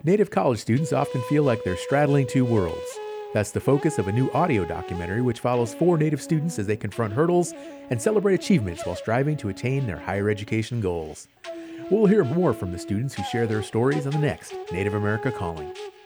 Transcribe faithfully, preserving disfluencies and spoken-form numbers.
Native college students often feel like they're straddling two worlds. That's the focus of a new audio documentary which follows four Native students as they confront hurdles and celebrate achievements while striving to attain their higher education goals. We'll hear more from the students who share their stories on the next Native America Calling.